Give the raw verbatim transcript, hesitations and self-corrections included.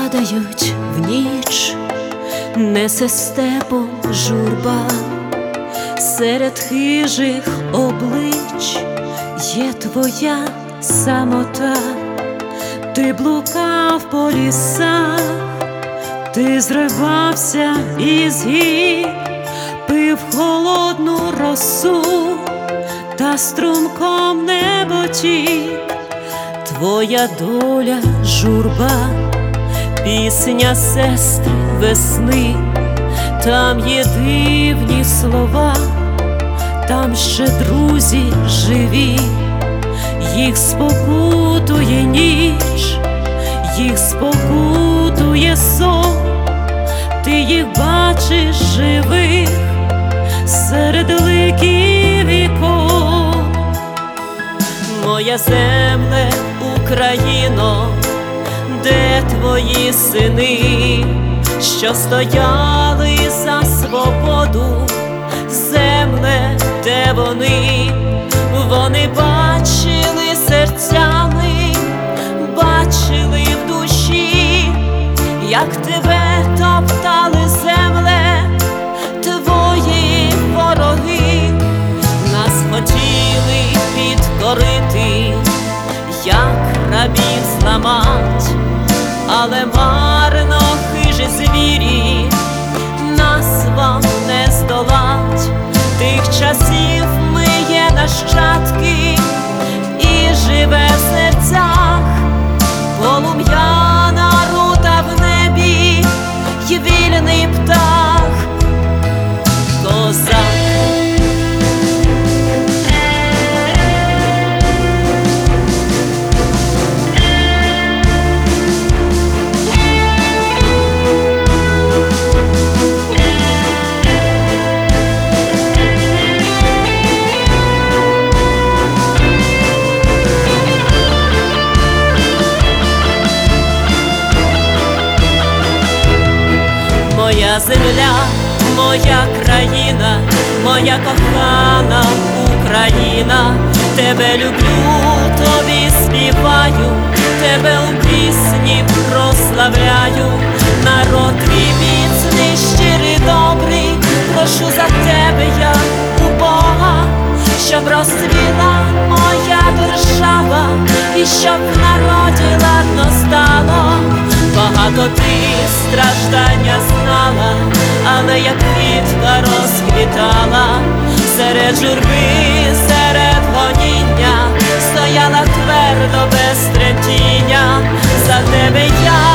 падають в ніч, несе степом журба, серед хижих облич є твоя самота. Ти блукав по лісах, ти зривався із гір, пив холодну росу та струмком небо тік. Твоя доля журба, пісня сестри весни, там є дивні слова, там ще друзі живі, їх спокутує ніч, їх спокутує сон, ти їх бачиш живих серед ликів вікон. Моя земле, Україно, де твої сини, що стояли за свободу? Земле, де вони? Вони бачили серцями, бачили в душі, як тебе топтали земле твої вороги. Нас хотіли підкорити, як рабів зламать, але марно хижі звірі, нас вам не здолать. Тих часів ми є нащадки, і живе в серцях полум'яна рута в небі й вільний птах, козак. Моя земля, моя країна, моя кохана Україна, тебе люблю, тобі співаю, тебе у пісні прославляю. Народ твій міцний, щирий, добрий, прошу за тебе я у Бога, щоб розцвіла моя держава і щоб в народі ладно стало. Багато ти страждання знала, але як квітка розквітала, серед журби, серед гоніння стояла твердо без тремтіння. За тебе я